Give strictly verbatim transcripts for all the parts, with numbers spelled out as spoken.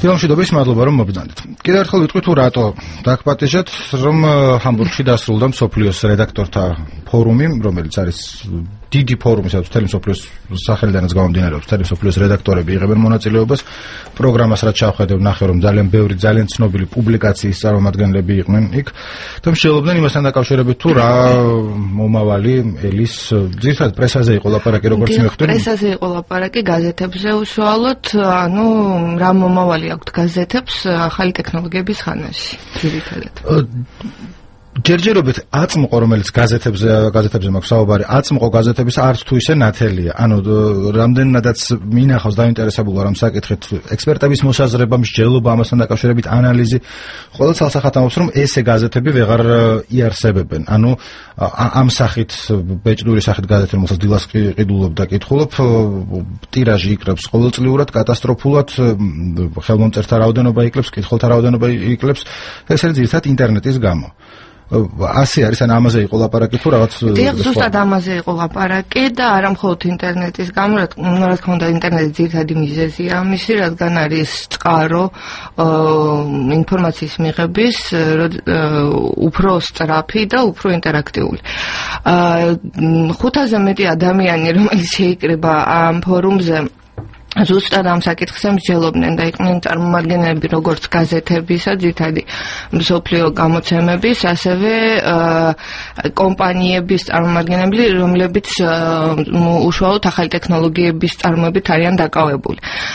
დილამშვიდობის, მადლობა რომ მობრძანეთ. კიდევ ერთხელ ვიტყვი თუ რატო დაგპატიჟეთ, რომ ჰამბურგში დასრულდა მსოფლიოს რედაქტორთა ფორუმი, რომელიც არის დიდი ფორუმი, სადაც მთელი მსოფლიოს სახელიდანაც გამომდინარეობს, მთელი მსოფლიოს რედაქტორები იღებენ მონაწილეობას. პროგრამას რაც ჩავხედე, ვნახე რომ ძალიან ბევრი, ძალიან ცნობილი პუბლიკაციის წარმომადგენლები იყვნენ იქ და მსჯელობდნენ იმასთან დაკავშირებით თუ რა მომავალი ელის ძირითადად პრესაზე იყო ლაპარაკი, როგორც მიხვდები? პრესაზე იყო ლაპარაკი, გაზეთებზე უშუალოდ, ანუ რა მომავალი აქვთ გაზეთებს ახალი ტექნოლოგიების ხანაში, ძირითადად. ჯერჯერობით აწმყო, რომელიც გაზეთებზე გაზეთებზე მაქვს საუბარი, აწმყო გაზეთების არც თუ ისე ნათელია. ანუ რამდენადაც მინახავს დაინტერესებულ ვარ ამ საკითხით, ექსპერტების მოსაზრება, მსჯელობა ამასთან დაკავშირებით, ანალიზი, ყველა ცალსახად ამბობს, რომ ესე გაზეთები ვეღარ იარსებებენ. ანუ ამ სახით ბეჭდური სახით გაზეთი, რომელსაც დილას ყიდულობ და კითხულობ, ტირაჟი იკრებს ყოველწლიურად, კატასტროფულად, ხელმომწერთა რაოდენობა იკლებს, კითხულთა რაოდენობა იკლებს, ეს არის ძირითადად ინტერნეტის გამო. ასე არის, ან ამაზე იყო ლაპარაკი თუ რაღაც? დიახ, ზუსტად ამაზე იყო ლაპარაკი და არა მხოლოდ ინტერნეტის გამო, რა თქმა უნდა, ინტერნეტის ძირითადი მიზეზია ამისი, რადგან არის წყარო ინფორმაციის მიღების უფრო სწრაფი და უფრო ინტერაქტიული. ხუთაზე მეტი ადამიანი, რომელიც შეიკრიბა ამ ფორუმზე, ზუსტად ამ საკითხზე მსჯელობდნენ და იყვნენ წარმომადგენლები როგორც გაზეთებისა, ძირითადი მსოფლიო გამოცემების, ასევე კომპანიების წარმომადგენლები, რომლებიც უშუალოდ ახალი ტექნოლოგიების წარმოებით არიან დაკავებული.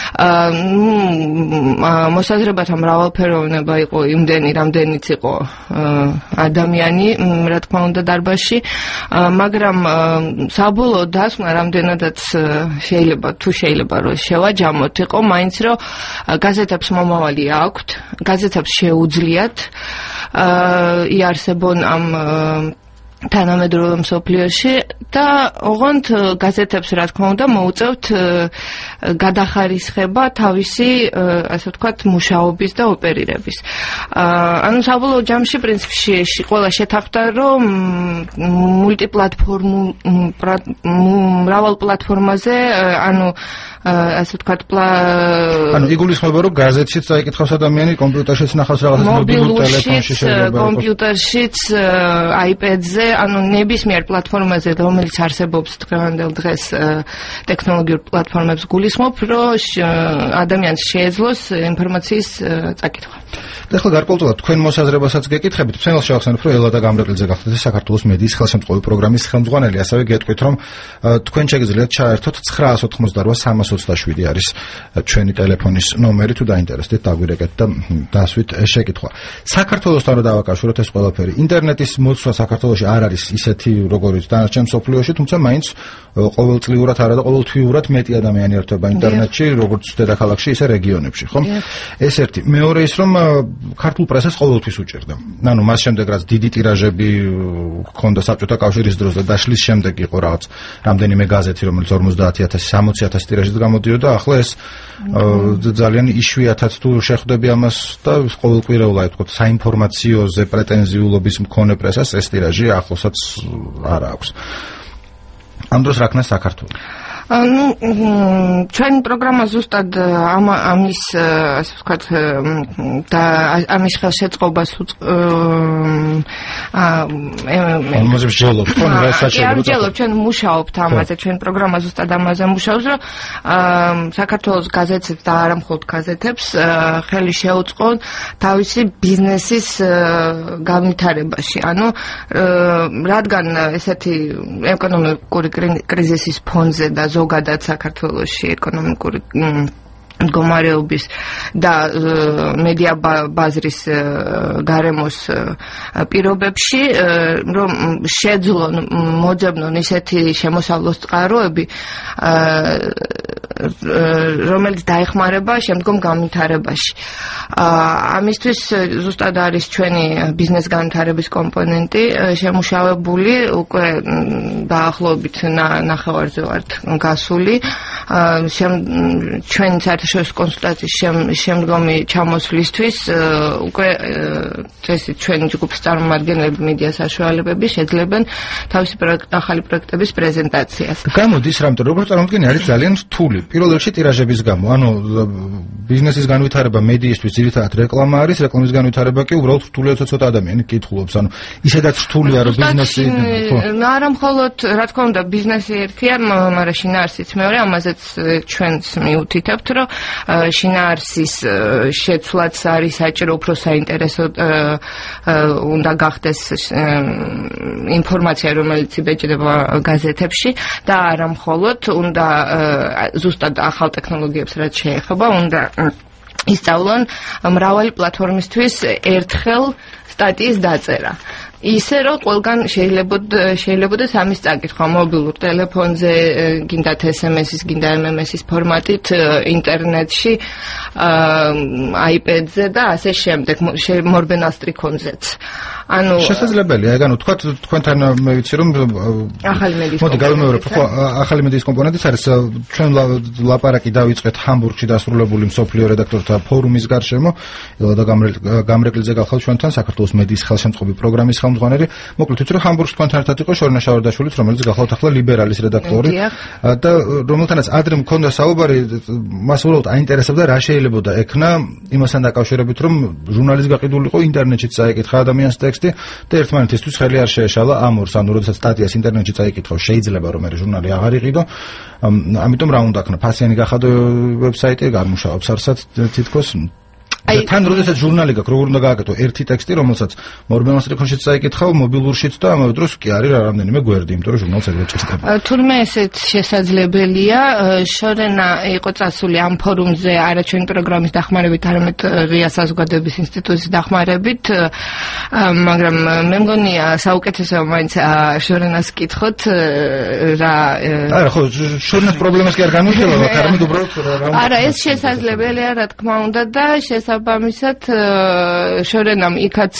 მოსაზრებათა მრავალფეროვნება იყო იმდენი, რამდენიც იყო ადამიანი, რა თქმა უნდა, დარბაზში, მაგრამ საბოლოო დასკვნა, რამდენადაც შეიძლება, თუ შეიძლება რომ შევაჯამოთ, იყო მაინც რომ გაზეთებს მომავალი აქვთ, გაზეთებს შეუძლიათ იარსებონ ამ თანამედროვე მსოფლიოში და ოღონდ გაზეთებს, რა თქმა უნდა, მოუწევთ გადახარისხება თავისი, ასე ვთქვათ, მუშაობის და ოპერირების. ანუ საბოლოო ჯამში პრინციპში ყველა შეთანხმდა, რომ მულტიპლატფორმულ მრავალ პლატფორმაზე, ანუ ასე ვთქვათ, ანუ იგულისხმება, რომ გაზეთშიც წაიკითხავს ადამიანი, კომპიუტერშიც ნახავს რაღაცას, მობილურ ტელეფონში შეიძლება, კომპიუტერშიც, აიპედზე, ანუ ნებისმიერ პლატფორმაზე, რომელიც არსებობს დღევანდელ დღეს ტექნოლოგიურ პლატფორმებს გულისხმობ, რომ ადამიანს შეეძლოს ინფორმაციის წაკითხვა. ეხლა გარკვეულწილად თქვენ მოსაზრებასაც გეკითხებით, ფსენელს შევახსენებ, რომ ელადა გამრეკლიძე გახდეთ საქართველოს მედიის ხელშემწყობი პროგრამის ხელმძღვანელი, ასევე გეტყვით, რომ თქვენ შეგიძლიათ ჩაერთოთ ცხრაას ოთხმოცდარვა სამას ოცდაშვიდი არის ჩვენი ტელეფონის ნომერი, თუ დაინტერესდით, დაგვირეკეთ და დასვით შეკითხვა. საქართველოსთან რა დავაკავშიროთ ეს ყველაფერი? ინტერნეტის მოცვა საქართველოში არ არის ისეთი, როგორც დანარჩენ მსოფლიოში, თუმცა მაინც ყოველწლიურად არა და ყოველთვიურად მეტი ადამიანი ერთვება ინტერნეტში, როგორც დედაქალაქში, ისე რეგიონებში, ხო? ეს ერთი. მეორე ის, რომ ქართულ პრესას ყოველთვის უჭერდა. ანუ მას შემდეგ რაც დიდი ტირაჟები ჰქონდა საბჭოთა კავშირის დროს და დაშლის შემდეგ იყო რაღაც რამდენიმე გაზეთი, რომელიც ორმოცდაათი ათასი, სამოცი ათასი ტირაჟით გამოდიოდა, ახლა ეს ძალიან იშვიათად თუ შეხვდები ამას და ყოველკვირეულად ვთქვათ, საინფორმაციოზე პრეტენზიულობის მქონე პრესას ეს ტირაჟი ახლოსაც არ აქვს. ამ დროს რა ქნა საქართველოს? ну ჩვენ პროგრამა ზუსტად ამ ამის ასე ვთქვათ და ამის ხელშეწყობას ამაზე ვშელობ ხო რა საჭირო ვშელობ ჩვენ მუშაობთ ამაზე ჩვენ პროგრამა ზუსტად ამაზე მუშაობს რომ საქართველოს გაზეთებს და არა მხოლოდ გაზეთებს ხელი შეუწყონ თავისი ბიზნესის განვითარებაში ანუ რადგან ესეთი ეკონომიკური კრიზისის ფონზე და ზოგადად საქართველოში ეკონომიკური მდგომარეობის და მედია ბაზრის გარემოს პირობებში რომ შეძლონ მოძებნონ ისეთი შემოსავლოს წყაროები რომელიც დაეხმარება შემდგომ განვითარებაში. ამისთვის ზუსტად არის ჩვენი ბიზნეს განვითარების კომპონენტი შემუშავებული უკვე დაახლოებით ნახევარზე ვართ გასული ჩვენი საერთაშორისო კონსულტაციის შემდგომი ჩამოსვლისთვის უკვე წესი ჩვენი ჯგუფის წარმომადგენლები მედია საშუალებები შეძლებენ თავისი ახალი პროექტების პრეზენტაციას. გამოდის რამე როგორც წარმოგიდგენი არის ძალიან რთული პირველ რიგში ტირაჟების გამო, ანუ ბიზნესის განვითარება მედიისთვის ძირითადად რეკლამა არის, რეკლამის განვითარება კი უბრალოდ რთულია, ცოტა ადამიანი კითხულობს, ანუ ისედაც რთულია რომ ბიზნესი არა მხოლოდ რა თქმა უნდა ბიზნესი ერთია, მაგრამ შინაარსიც მეორე, ამაზეც ჩვენც მიუთითებთ, რომ შინაარსის შეცვლაც არის საჭირო, უფრო საინტერესო უნდა გახდეს ინფორმაცია, რომელიც იბეჭდება გაზეთებში და არა მხოლოდ უნდა ზუსტად ახალ ტექნოლოგიებს რაც შეეხება, უნდა ისწავლონ მრავალი პლატფორმისთვის ერთხელ სტატიის დაწერა. ისე რომ ყველგან შეიძლება შეიძლება ამის წაკითხვა მობილურ ტელეფონზე, გინდათ ეს ემ ეს-ის, გინდა ემ ემ ეს-ის ფორმატით, ინტერნეტში, აიპედზე და ასე შემდეგ, მორბენალ სტრიქონზეც. ანუ შესაძლებელია, ეგ ანუ თქვა თქვენთან მე ვიცი რომ ახალი მედიის მოდი გავიმეორებ, ხო, ახალი მედიის კომპონენტიც არის, ჩვენ ლაპარაკი დავიწყეთ ჰამბურგში დასრულებული მსოფლიო რედაქტორთა ფორუმის გარშემო, და გამრეკლიძე გახლავთ ჩვენთან საქართველოს მედიის ხელშემწყობი პროგრამის ხელმძღვანელი. მოკლედ ვიცი რომ ჰამბურგში თქვენთან ერთად იყო შორნა შავარდაშვილიც, რომელიც გახლავთ ახლა ლიბერალის რედაქტორი და რომელთანაც ადრე მქონდა საუბარი, მას უბრალოდ აინტერესებდა რა შეიძლებოდა ექნა იმასთან დაკავშირებით, რომ ჟურნალის გაყიდულიყო ინტერნეტშიც წაიკითხა ადამიანს ტექსტი და ერთმანეთისთვის ხელი არ შეეშალა ამ ორს, ანუ როდესაც სტატიას ინტერნეტში წაიკითხო, შეიძლება რომ მე ჟურნალი აღარ იყიდო, ამიტომ რა უნდა ქნა, ფასიანი გახადო ვებსაიტი, გამუშავებს არსად თითქოს თან როდესაც ჟურნალი გაქვს, როგორ უნდა გააკეთო ერთი ტექსტი, რომელსაც მორბენალ სტრიქონშიც წაიკითხავ, მობილურშიც და ამავე დროს კი არის რამდენიმე გვერდი, იმიტომ რომ ჟურნალს ეგრე ჭირდება. თურმე ესეც შესაძლებელია, შორენა იყო წასული ამ ფორუმზე არა ჩვენი პროგრამის დახმარებით, არამედ ღია საზოგადოების ინსტიტუტის დახმარებით, მაგრამ მე მგონია საუკეთესო მაინც შორენას კითხოთ რა არა ხო, შორენას პრობლემას კი არ განვიხილავ, არამედ უბრალოდ რა არა, ეს შესაძლებელია, რა თქმა უნდა და შესაბამისად შორენამ იქაც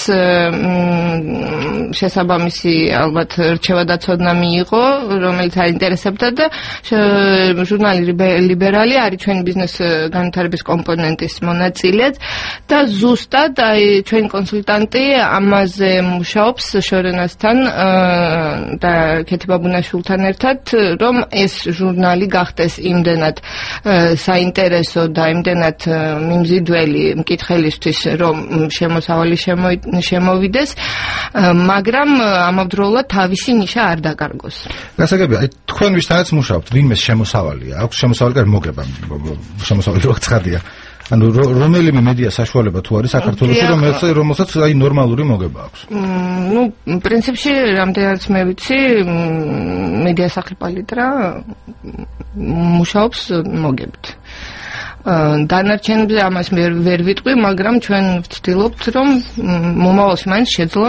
შესაბამისი ალბათ რჩევადაცოდნა მიიღო, რომელიც აინტერესებდა და ჟურნალი ლიბერალი არის ჩვენი ბიზნეს განვითარების კომპონენტის მონაწილეც და ზუსტად აი ჩვენი კონსულტანტი ამაზე მუშაობს შორენასთან და ქეთი ბაბუნაშვილთან ერთად, რომ ეს ჟურნალი გახდეს იმდენად საინტერესო და იმდენად მიმზიდველი მკითხელისთვის, რომ შემოსავალი შემოვიდეს, მაგრამ ამავდროულად თავისი ნიშა არ დაკარგოს. გასაგებია, აი თქვენ ვისთანაც მუშაობთ, ვინმეს შემოსავალია, აქვს შემოსავალი კარ მოგება, შემოსავალი რო ცხადია. ანუ რომელიმე მედია საშუალება თუ არის საქართველოში, რომელსაც აი ნორმალური მოგება აქვს. ნუ პრინციპში რამდენიც მე ვიცი, მედია სახლი პალიტრა მუშაობს მოგებით. დანარჩენებზე ამას მე ვერ ვიტყვი, მაგრამ ჩვენ ვცდილობთ, რომ მომავალში მაინც შეძლონ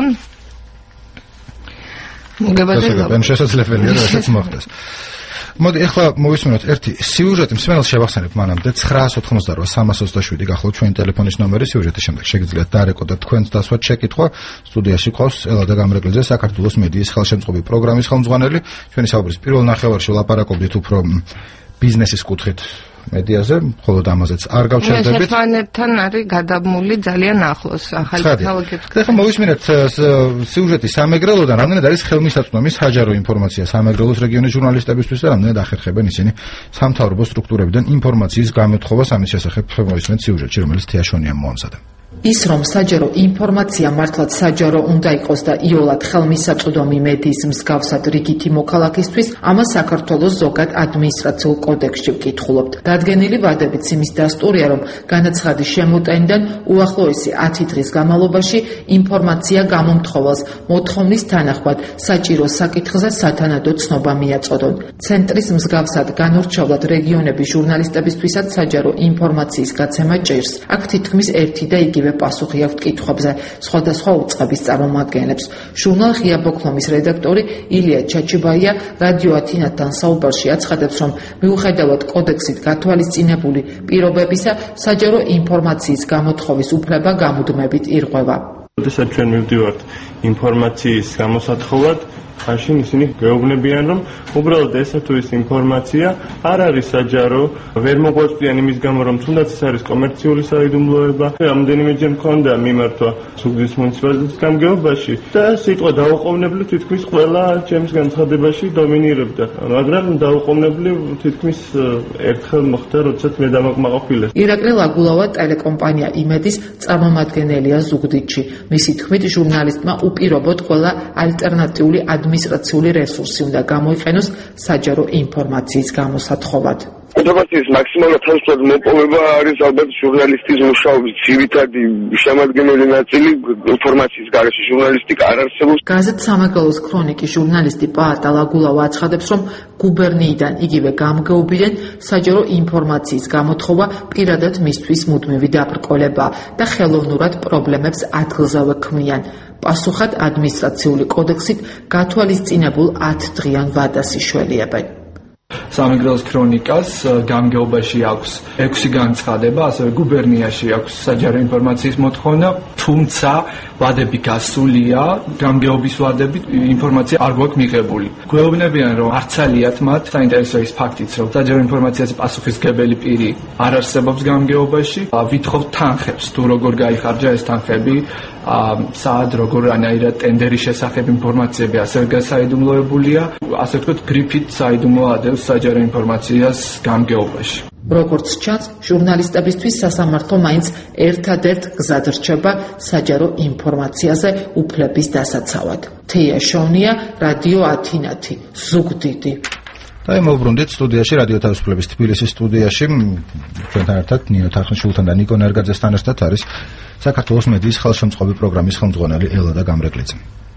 მოგებაზე. გასაგებია, შესაძლებელია რასაც მოხდეს. მოდი ახლა მოვისმინოთ ერთი სიუჟეტი, მსმენელს შევახსენებ მანამდე ცხრაას ოთხმოცდარვა სამას ოცდაშვიდი გახლავთ ჩვენი ტელეფონის ნომერი, სიუჟეტის შემდეგ შეგიძლიათ დარეკოდოთ თქვენს დასვათ შეკითხვა. სტუდიაში ყავს ელადა გამრეკლიძე, საქართველოს მედიის ხელშემწყობი პროგრამის ხელმძღვანელი. ჩვენი საუბრის პირველ ნახევარში ვლაპარაკობდით უფრო ბიზნესის კუთხით მედიაზე, მხოლოდ ამაზეც არ გავჩერდებით. ერთმანეთთან არის გადაბმული ძალიან ახლოს ახალი ტექნოლოგიების. ახლა მოვისმინეთ სიუჟეტი სამეგრელოდან, რამდენად არის ხელმისაწვდომი საჯარო ინფორმაცია სამეგრელოს რეგიონის ჟურნალისტებისთვის და რამდენად ახერხებენ ისინი სამთავრობო სტრუქტურებიდან ინფორმაციის გამოთხოვას, ამის შესახებ მოვისმენთ სიუჟეტში, რომელიც თეაშონიამ მოამზადა. ის რომ საჯარო ინფორმაცია მართლაც საჯარო უნდა იყოს და იოლად ხელმისაწვდომი მედიის მსგავსად რიგითი მოქალაქისთვის, ამას საქართველოს ზოგად ადმინისტრაციულ კოდექსში ვკითხულობთ. დადგენილი ვადებით იმის დასტურია, რომ განაცხადის შემოტენიდან უახლოესი ათი დღის განმავლობაში ინფორმაცია გამომთხოველს მოთხოვნის თანახმად საჭირო საკითხზე სათანადო ცნობა მიაწოდონ. ცენტრის მსგავსად განორჩევლად რეგიონების ჟურნალისტებისთვისაც საჯარო ინფორმაციის გაცემა ჭირს. აქ თითქმის ერთი და იგივე პასუხი აქვთ კითხვებზე სხვადასხვა უწყების წარმომადგენლებს. ჟურნალ ღია ბოქლომის რედაქტორი ილია ჩაჩიბაია რადიო ათინათთან საუბარში აცხადებს, რომ მიუხედავად კოდექსით გათვალისწინებული პირობებისა, საჯარო ინფორმაციის გამოთხოვის უფლება გამუდმებით ირღვევა. როდესაც ჩვენ მივდივართ ინფორმაციის გამოსათხოვად, ხანში ისინი გეუბნებიან, რომ უბრალოდ ესა თუ ის ინფორმაცია არ არის საჯარო, ვერ მოგვაწვდიან იმის გამო, რომ თუნდაც ეს არის კომერციული საიდუმლოება. რამდენიმეჯერ მქონდა მიმართვა ზუგდიდის მუნიციპალიტეტის გამგეობაში და სიტყვა დაუყოვნებლივ თითქმის ყველა ჩემს განცხადებაში დომინირებდა, მაგრამ დაუყოვნებლივ თითქმის ერთხელ მოხდა, როდესაც მე დამაკმაყოფილეს. ირაკლი ლაგულავა ტელეკომპანია იმედის წარმომადგენელია ზუგდიდში. მისი თქმით, ჟურნალისტმა უპირობოდ ყველა ალტერნატიული ადმინისტრაციული რესურსი უნდა გამოიყენოს საჯარო ინფორმაციის გამოსათხოვად. ინფორმაციის მაქსიმალურად თავისუფლად მოპოვება არის ალბათ ჟურნალისტის მუშაობის ძირითადი შემადგენელი ნაწილი ინფორმაციის გარეშე ჟურნალისტიკა არ არსებობს. გაზეთ სამეგრელოს ქრონიკის ჟურნალისტი პაატა ლაგულავა აცხადებს, რომ გუბერნიიდან იგივე გამგეობიდან საჯარო ინფორმაციის გამოთხოვა პირადად მისთვის მუდმივი დაბრკოლება და ხელოვნურად პრობლემებს ადგილზევე ქმნიან. პასუხად ადმინისტრაციული კოდექსით გათვალისწინებულ ათ დღიან ვადას იშველიებენ. სამეგრელოს ქრონიკას გამგეობაში აქვს ექვსი განცხადება, ასევე გუბერნიაში აქვს საჯარო ინფორმაციის მოთხოვნა, თუმცა ვადები გასულია, გამგეობის ვადები ინფორმაცია არ გვაქვს მიღებული. გვეუბნებიან, რომ არ ცალიათ მათ საინტერესო ის ფაქტიც, რომ საჯარო ინფორმაციაზე პასუხისმგებელი პირი არ არსებობს გამგეობაში. ვითხოვთ თანხებს, თუ როგორ გაიხარჯა ეს თანხები, საად როგორ ანაირად ტენდერის შესახებ ინფორმაციები ასევე გასაიდუმლოებულია, ასე ვთქვათ, გრიფით საიდუმლო ადევს საჯარო ინფორმაციას გამგეობაში. როგორც ჩანს, ჟურნალისტებისთვის სასამართლო მაინც ერთადერთ გზად რჩება საჯარო ინფორმაციაზე უფლების დასაცავად. თეია შოვნია, რადიო ათინათი, ზუგდიდი. და მოვბრუნდით სტუდიაში, რადიო თავისუფლების თბილისის სტუდიაში, ჩვენთან ერთად ნინო თახნიშვილთან და ნიკო ნერგაძესთან ერთად არის საქართველოს მედიის ხელშემწყობი პროგრამის ხელმძღვანელი ელადა გამრეკლიძე.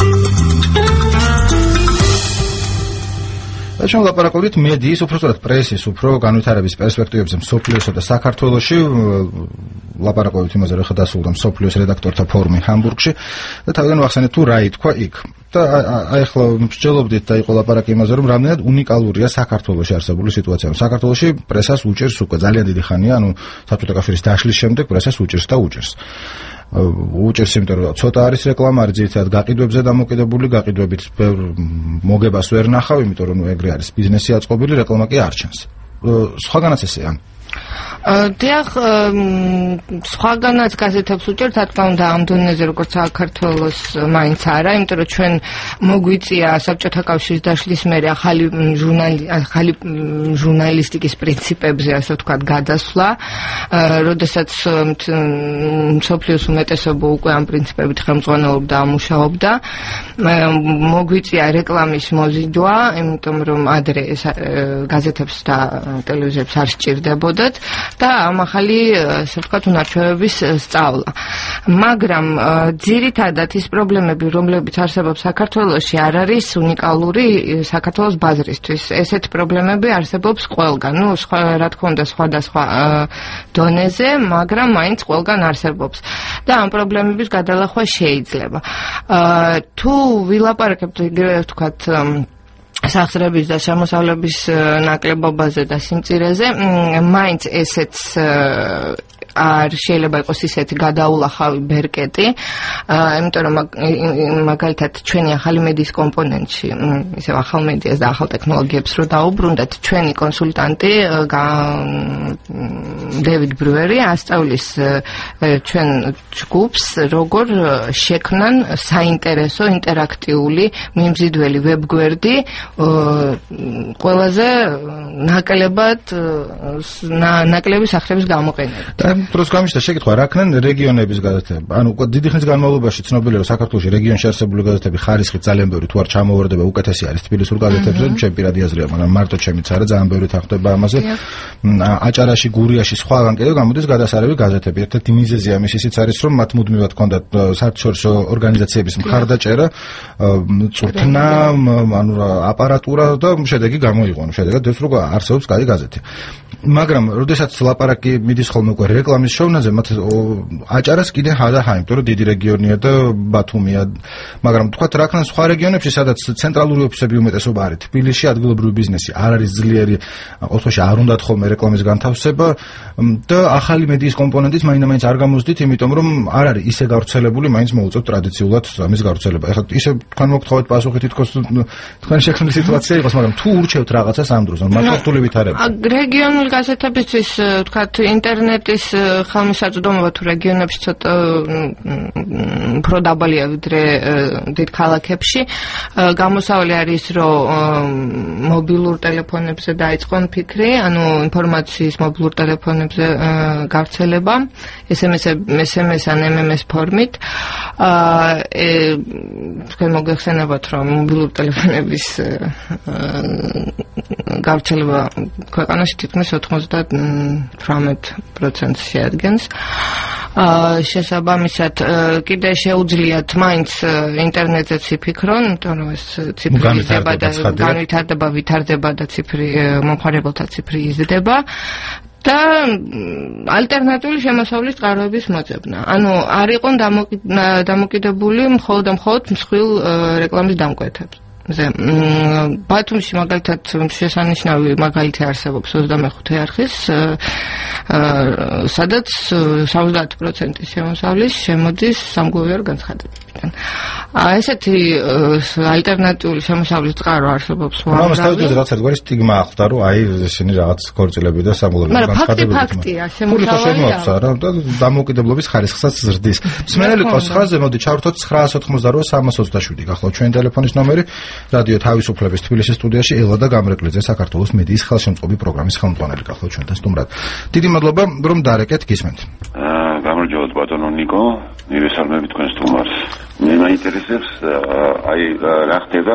და ჩვენ ლაპარაკობთ მედიის, უბრალოდ პრესის, უფრო განვითარების პერსპექტივებზე მსოფლიოსა და საქართველოში. ლაპარაკობთ იმაზე, რომ ხა დასრულდა მსოფლიოს რედაქტორთა ფორუმი ჰამბურგში და თავიდან ვახსენეთ თუ რა ითქვა იქ. და აი ახლა მსჯელობდით და იყო ლაპარაკი იმაზე, რომ რამდენად უნიკალურია საქართველოში არსებული სიტუაცია. საქართველოში პრესას უჭერს უკვე ძალიან დიდი ხანია, ანუ საბჭოთა კავშირის დაშლის შემდეგ პრესას უჭერს და უჭერს. უჭერს იმიტომ, რომ ცოტა არის რეკლამა, არის ძირითადად გაყიდვებზე დამოკიდებული, გაყიდვებით ბევრ მოგებას ვერ ნახავ, იმიტომ რომ ეგრე არის ბიზნესი აწყობილი, რეკლამა კი არ ჩანს. სხვაგანაც ესეა. დიახ, სხვაგანაც გაზეთებს უჭერთ, რა თქმა უნდა, ამ დონეზე როგორც საქართველოს მაინც არა, იმიტომ რომ ჩვენ მოგვიწია საბჭოთა კავშირის დაშლის მერე ახალი ახალი ჟურნალისტიკის პრინციპებზე, ასე ვთქვათ, გადასვლა, როდესაც მსოფლიოს უმეტესობა უკვე ამ პრინციპებით ხელმძღვანელობდა, მუშაობდა. მოგვიწია რეკლამის მოზიდვა, იმიტომ რომ ადრე გაზეთებს და ტელევიზიებს არ სჭირდებოდათ და ამ ახალი, ასე ვთქვათ, უნარჩვევების სწავლა. მაგრამ ძირითადად ის პრობლემები, რომლებიც არსებობს საქართველოში, არ არის უნიკალური საქართველოს ბაზრისთვის. ესეთ პრობლემები არსებობს ყველგან, ну, რა თქმა უნდა, სხვადასხვა დონეზე, მაგრამ მაინც ყველგან არსებობს. და ამ პრობლემების გადალახვა შეიძლება. თუ ვილაპარაკებთ, იგივე ვთქვათ, სახსრების და შემოსავლების ნაკლებობაზე და სიმწირეზე, მაინც ესეც არ შეიძლება იყოს ისეთი გადაულახავი ბერკეტი, იმიტომ რომ მაგალითად ჩვენი ახალი მედიის კომპონენტში, ისევ ახალ მედიას და ახალ ტექნოლოგიებს რო დაუბრუნდეთ, ჩვენი კონსულტანტი დევიდ ბრუერი ასწავლის ჩვენ ჯგუფს, როგორ შექმნან საინტერესო ინტერაქტიული მიმზიდველი ვებგვერდი ყველაზე ნაკლებად ნაკლები სახსრების გამოყენებით. დროს გამიშთა შეკითხვა, რა ქნან რეგიონების გაზეთები? ანუ დიდი ხნის განმავლობაში ცნობილია, რომ საქართველოში რეგიონში არსებული გაზეთები ხარისხით ძალიან ბევრი თუ არ ჩამოვარდება, უკეთესი არის თბილისურ გაზეთებზე, ჩემი პირადი აზრია, მაგრამ მარტო ჩემიც არა, ძალიან ბევრი თანხდება ამაზე. აჭარაში, გურიაში, სხვაგან კიდევ გამოდის გადასარევი გაზეთები. ერთ-ერთი მიზეზია მის ისიც არის, რომ მათ მუდმივად ჰქონდათ საერთაშორისო ორგანიზაციების მხარდაჭერა, წვრთნა, ანუ აპარატურა და შედეგი გამოიყო. შედეგად ეს როგორ არსებობს კაი გაზეთი. მაგრამ როდესაც ლაპარაკი მიდის ხოლმე უკვე რეკლამის პროგრამის შოვნაზე მათ აჭარას კიდე ჰადა-ჰა, იმიტომ რომ დიდი რეგიონია და ბათუმია, მაგრამ თქვათ რა ქნა სხვა რეგიონებში, სადაც ცენტრალური ოფისები უმეტესობა არის, თბილისში ადგილობრივი ბიზნესი არ არის ძლიერი, ოთხოში არ უნდათ ხოლმე რეკლამის განთავსება და ახალი მედიის კომპონენტიც მაინდა-მაინც არ გამოსდით, იმიტომ რომ არ არის ისე გავრცელებული, მაინც მოუწევთ ტრადიციულად ამის გავრცელება. ეხლა ისე თქვენ მოგთხოვეთ პასუხი თითქოს თქვენი შექმნილი სიტუაცია იყოს, მაგრამ თუ ურჩევთ რაღაცას ამ დროს, მართლაც ვითარება. რეგიონული გაზეთებისთვის ვთქვათ ინტერნეტის ხელმისაწვდომობა თუ რეგიონებში ცოტა უფრო დაბალია ვიდრე დიდ ქალაქებში. გამოსავალი არის, რომ მობილურ ტელეფონებზე დაიწყონ ფიქრი, ანუ ინფორმაციის მობილურ ტელეფონებზე გავრცელება, ეს ემ ეს ან ემ ემ ეს ფორმით. თქვენ მოგეხსენებათ, რომ მობილური ტელეფონების გავრცელება ქვეყანაში თითქმის ოცდათვრამეტ პროცენტს შეადგენს. შესაბამისად, კიდე შეუძლიათ მაინც ინტერნეტზეც იფიქრონ, იმიტომ რომ ეს ციფრი იზრდება და განვითარდება, ვითარდება და ციფრი მომხმარებელთა ციფრი იზრდება. და ალტერნატიული შემოსავლის წყაროების მოძებნა. ანუ არ იყონ დამოკიდებული მხოლოდ და მხოლოდ მსხვილ რეკლამის დამკვეთებს. ბათუმში მაგალითად შესანიშნავი მაგალითი არსებობს ოცდამეხუთე არხის, სადაც ოცდაათ პროცენტის შემოსავლის შემოდის სამგლოვიარე განცხადებებიდან. ესეთი ალტერნატიული შემოსავლის წყარო არსებობს უამრავი. მაგრამ თავისთავად რაც ერთგვარი სტიგმა ახლდა, რომ აი ესენი რაღაც ქორწილები და სამგლოვიარე განცხადებები. მაგრამ ფაქტია, შემოსავალი და დამოუკიდებლობის ხარისხსაც ზრდის. მსმენელი ყოსხაზე მოდი ჩავრთოთ ცხრაას ოთხმოცდაოთხ სამას ოცდაშვიდი. გახლავთ ჩვენი ტელეფონის ნომერი. რადიო თავისუფლების თბილისის სტუდიაში ელადა გამრეკლიძე, საქართველოს მედიის ხელშემწყობი პროგრამის ხელმძღვანელი, გახლავთ ჩვენთან სტუმრად. დიდი მადლობა, რომ დარეკეთ, გისმენთ. აა გამარჯობათ ბატონო ნიკო, მივესალმები თქვენ სტუმარს. მე მაინტერესებს აი რა ხდება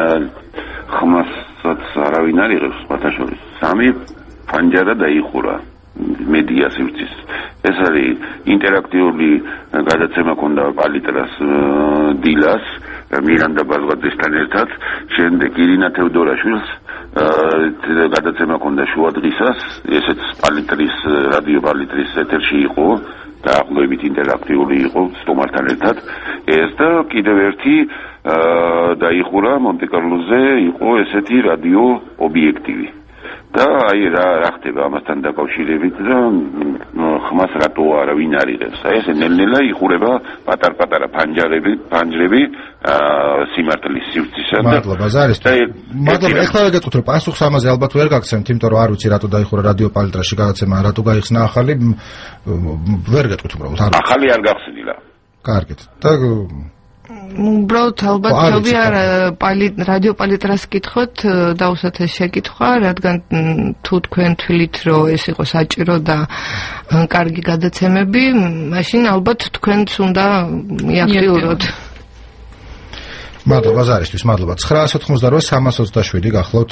ხმასაც არავინ არ იღებს ბათაშორის. სამი ფანჯარა დაიხურა მედია სივრცის. ეს არის ინტერაქტიული გადაცემა ქონდა პალიტრას დილას მირანდა ბაზვაძესთან ერთად, შემდეგ ირინა თევდორაშვილს გადაცემა ქონდა შუა დღისას, ესეც პალიტრის რადიო პალიტრის ეთერში იყო, დაახლოებით ინტერაქტიული იყო სტუმართან ერთად. ეს და კიდევ ერთი დაიხურა მონტე-კარლოზე იყო ესეთი რადიო ობიექტივი. და აი რა რა ხდება ამასთან დაკავშირებით და ხმას რატო არავინ არ იღებს. აი ეს ნელ-ნელა იხურება პატარ-პატარა ფანჯარები, ფანჯრები სიმართლის სივრცისა და მადლობა ზარისთვის. მადლობა. ეხლა ვეგეთქვით, რომ პასუხს ამაზე ალბათ ვერ გაგცემთ, იმიტომ რომ არ ვიცი რატო დაიხურა რადიო პალიტრაში გადაცემა, რატო გაიხსნა ახალი, ვერ გეტყვით უბრალოდ. ახალი არ გახსნილა. კარგით. და უბრალოდ ალბათ თავი არ რადიო პალიტრას კითხოთ, დავუსვათ ეს შეკითხვა, რადგან თუ თქვენ თვლით, რომ ეს იყო საჭირო და კარგი გადაცემები, მაშინ ალბათ თქვენც უნდა მიაქტიუროთ. მადლობა ზარისთვის, მადლობა. ცხრაას ოთხმოცდაოთხ სამას ოცდაშვიდი გახლავთ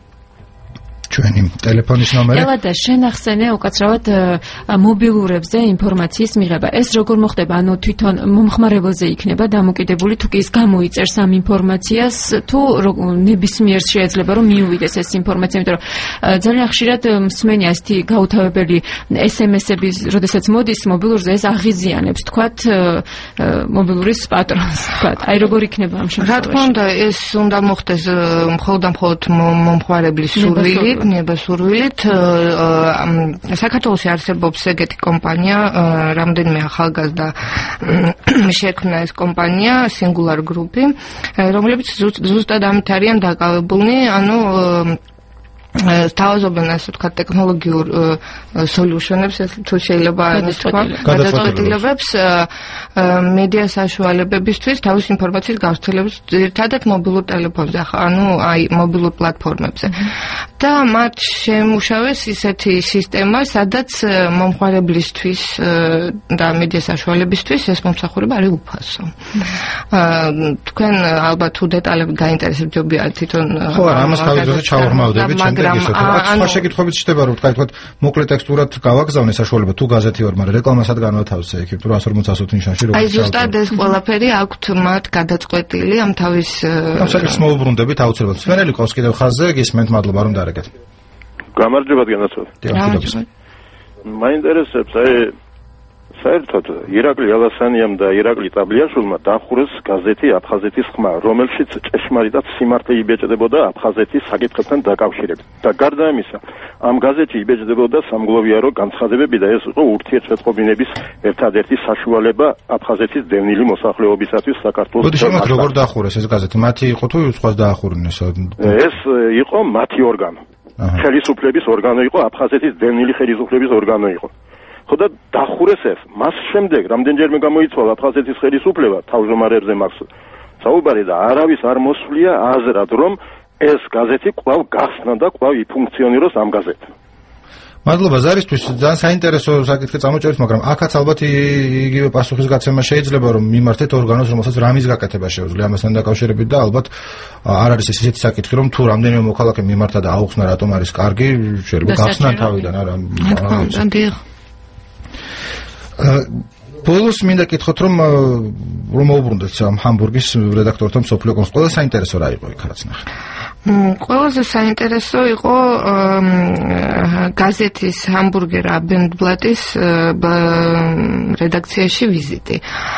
ჩვენი ტელეფონის ნომერი. ელადა შენ ახსენე უკაცრავად მობილურებზე ინფორმაციის მიღება. ეს როგორ მოხდება? ანუ თვითონ მომხმარებელზე იქნება დამოკიდებული, თუ კი ის გამოიწერს ამ ინფორმაციას, თუ ნებისმიერს შეიძლება რომ მიუვიდეს ეს ინფორმაცია, იმიტომ რომ ძალიან ხშირად მსმენია ესეთი გაუთავებელი ეს ემ ესები, როდესაც მოდის მობილურზე, ეს აღიზიანებს, თქვათ, მობილურის პატრონს, თქვათ. აი როგორ იქნება ამ შემთხვევაში? რა თქმა უნდა, ეს უნდა მოხდეს მხოლოდ და მხოლოდ მომხმარებლის სურვილით. ნებასურვილით საქართველოში არსებობს ეგეთი კომპანია, რამდენიმე ახალგაზრდა შექმნა ეს კომპანია, Singular Group-ი, რომლებიც ზუსტად ამით არიან დაკავებულნი, ანუ სთავაზობენ ასე ვთქვათ ტექნოლოგიურ სოლიუშენებს, თუ შეიძლება ამის თქვა, გადაწყვეტილებებს მედია საშუალებებისთვის თავის ინფორმაციის გავრცელების ძირითადად მობილურ ტელეფონზე, ანუ აი მობილურ პლატფორმებზე. და მათ შემუშავეს ისეთი სისტემა, სადაც მომხმარებლისთვის და მედია საშუალებისთვის ეს მომსახურება არის უფასო. თქვენ ალბათ თუ დეტალები გაინტერესებდებიან თვითონ ხო, ამას თავის დროზე ჩავღრმავდებით, შემდეგ ისეთ სხვა შეკითხვებით ჩდება, რომ თქვა მოკლე ტექსტურად გავაგზავნე საშუალება თუ გაზეთი ვარ, მაგრამ რეკლამასაც განვათავსე იქ, თუ რას ორმოცდაოთხ ნიშანში როგორ აი ზუსტად ეს ყველაფერი აქვთ მათ გადაწყვეტილი ამ თავის ამ საკითხს მოუბრუნდებით აუცილებლად. სვენელი ყავს კიდევ ხაზზე, გისმენთ, მადლობა რომ დარეკეთ. გამარჯობა გენაცვალ. მაინტერესებს აი საერთოდ ირაკლი ალასანიამ და ირაკლი ტაბლიაშვილმა დაახურეს გაზეთი აფხაზეთის ხმა, რომელშიც ჭეშმარიტად სიმართლე იბეჭდებოდა აფხაზეთის საკითხებთან დაკავშირებით. და გარდა ამისა, ამ გაზეთში იბეჭდებოდა სამგლოვიარო განცხადებები და ეს იყო ურთიერთმოწყობინების ერთადერთი საშუალება აფხაზეთის დევნილი მოსახლეობისათვის საქართველოს. მოდი შემოთ როგორ დაახურეს ეს გაზეთი? მათი იყო თუ სხვას დაახურნეს? ეს იყო მათი ორგანო. ხელისუფლების ორგანო იყო, აფხაზეთის დევნილი ხელისუფლების ორგანო იყო. ხოდა დახურეს ეს. მას შემდეგ რამდენჯერმე გამოიცვალა აფხაზეთის ხელისუფლება თავმჯდომარეებზე მას საუბარი და არავის არ მოსვლია აზრად, რომ ეს გაზეთი კვლავ გახსნა და კვლავ იფუნქციონიროს ამ გაზეთთან. მადლობა ზარისთვის, ძალიან საინტერესო საკითხი წამოჭერეთ, მაგრამ აქაც ალბათ იგივე პასუხისგაცემა შეიძლება რომ მიმართეთ ორგანოს, რომელსაც რამის გაკეთება შეუძლია ამასთან დაკავშირებით და ალბათ არ არის ესეთი საკითხი, რომ თუ რამდენიმე მოქალაქე მიმართა და აუხსნა რატომ არის კარგი, შეიძლება გახსნან თავიდან არა. ბოლოს მინდა კითხოთ, რომ რომ მოუბრუნდეთ ამ ჰამბურგის რედაქტორთან მსოფლიო კონსულს. ყველა საინტერესო რა იყო იქ რაც ნახეთ? ყველაზე საინტერესო იყო გაზეთის ჰამბურგერ აბენდბლატის რედაქციაში ვიზიტი.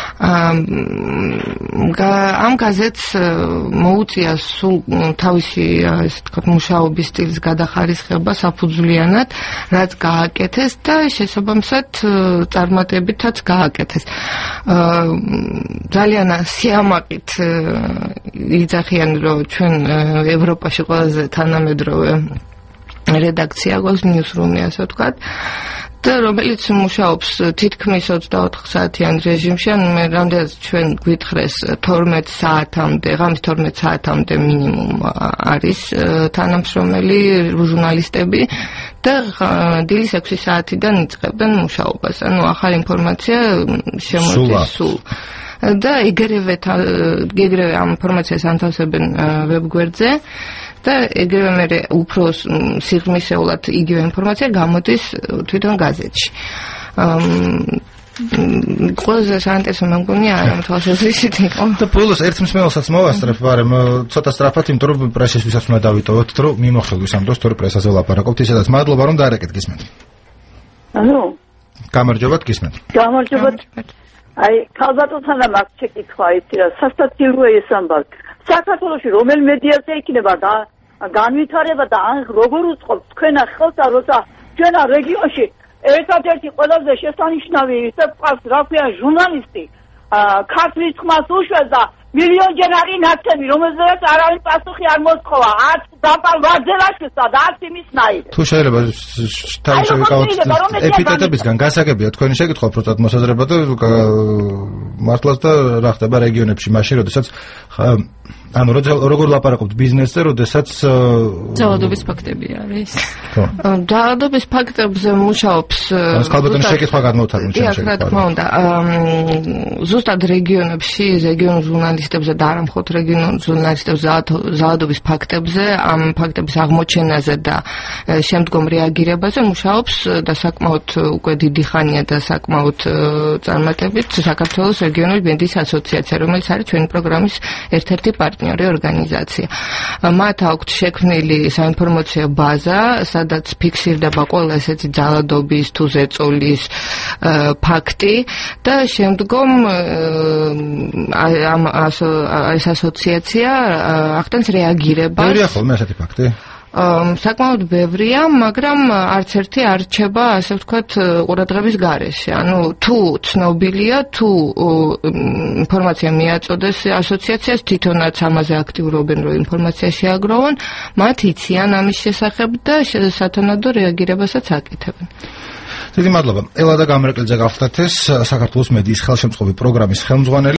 ამ გაზეთს მოუწია სულ თავისი ესე ვთქვათ მუშაობის სტილის გადახარისხება საფუძვლიანად, რაც გააკეთეს და შესაბამისად წარმატებითაც გააკეთეს. ძალიან სიამაყით იძახიან, რომ ჩვენ ევროპაში ყველაზე თანამედროვე რედაქცია გვაქვს, ნიუსრუმი ასე ვთქვათ, და რომელიც მუშაობს თითქმის ოცდაოთხ საათიან რეჟიმში, ანუ მე რამდენიც ჩვენ გვითხრეს თორმეტ საათამდე, ღამის თორმეტ საათამდე მინიმუმ არის თანამშრომელი ჟურნალისტები და დილის ექვსი საათიდან იწყებენ მუშაობას. ანუ ახალი ინფორმაცია შემოდის სულ. და ეგრევე ეგრევე ამ ინფორმაციას ანთავსებენ ვებგვერდზე და ეგრევე მე უფრო სიღრმისეულად იგივე ინფორმაცია გამოდის თვითონ გაზეთში. ყველაზე საინტერესო მე მგონია ამ თვალსაზრისით იყო. და ბოლოს ერთ მსმენელსაც მოვასწრებ, მაგრამ ცოტა სწრაფად, იმიტომ რომ პრესისთვისაც უნდა დავიტოვოთ, რომ მიმოხილვის ამ დროს თორე პრესაზე ვლაპარაკობთ, ისედაც მადლობა რომ დაარეკეთ გისმენთ. ანუ გამარჯობათ გისმენთ. გამარჯობათ. აი, ქალბატონთან მაგ შეკითხვა იცი რა, სასტატიურია ეს ამბავი. საქართველოში რომელ მედიაზე იქნება და განვითარება და ან როგორ უწყობს თქვენ ახალსა, როცა ჩვენა რეგიონში ერთადერთი ყველაზე შესანიშნავი ისე ყავს, რა ქვია, ჟურნალისტი ქართლის ხმას უშვებს და მილიონჯერ არის ნაცემი, რომელზეც არავინ პასუხი არ მოსთხოვა, არც დაპალ ვარძელაშვილსა და არც იმისნაირ. თუ შეიძლება თავი შევიკავოთ ეპიტეტებისგან, გასაგებია თქვენი შეკითხვა პროცენტ მოსაზრება და მართლაც და რა ხდება რეგიონებში მაშინ, როდესაც ანუ როგორ ლაპარაკობთ ბიზნესზე, როდესაც ძალადობის ფაქტები არის. ხო. ძალადობის ფაქტებზე მუშაობს. ეს ქალბატონის შეკითხვა გადმოვთარგმნე ჩემს შეკითხვას. რა თქმა უნდა, ზუსტად რეგიონებში, რეგიონ ჟურნალისტებზე და არა მხოლოდ რეგიონ ჟურნალისტებზე ძალადობის ფაქტებზე, ამ ფაქტების აღმოჩენაზე და შემდგომ რეაგირებაზე მუშაობს და საკმაოდ უკვე დიდი ხანია და საკმაოდ წარმატებით საქართველოს რეგიონული მედიის ასოციაცია, რომელიც არის ჩვენი პროგრამის ერთ-ერთი პარტნიორი ორგანიზაცია. მათ აქვთ შექმნილი საინფორმაციო ბაზა, სადაც ფიქსირდება ყველა ესეთი ძალადობის თუ ზეწოლის ფაქტი და შემდგომ ამ ეს ასოციაცია ახდენს რეაგირებას. ბევრია ხოლმე ასეთი ფაქტი? საკმაოდ ბევრია, მაგრამ არც ერთი არ რჩება, ასე ვთქვათ, ყურადღების გარეშე. ანუ თუ ცნობილია, თუ ინფორმაცია მიაწოდეს ასოციაციას, თვითონაც ამაზე აქტიურობენ, რომ ინფორმაცია შეაგროვონ, მათ იციან ამის შესახებ და სათანადო რეაგირებასაც აკეთებენ. დიდი მადლობა. ელადა გამრეკლიძე გახლდათ ეს საქართველოს მედიის ხელშემწყობი პროგრამის ხელმძღვანელი.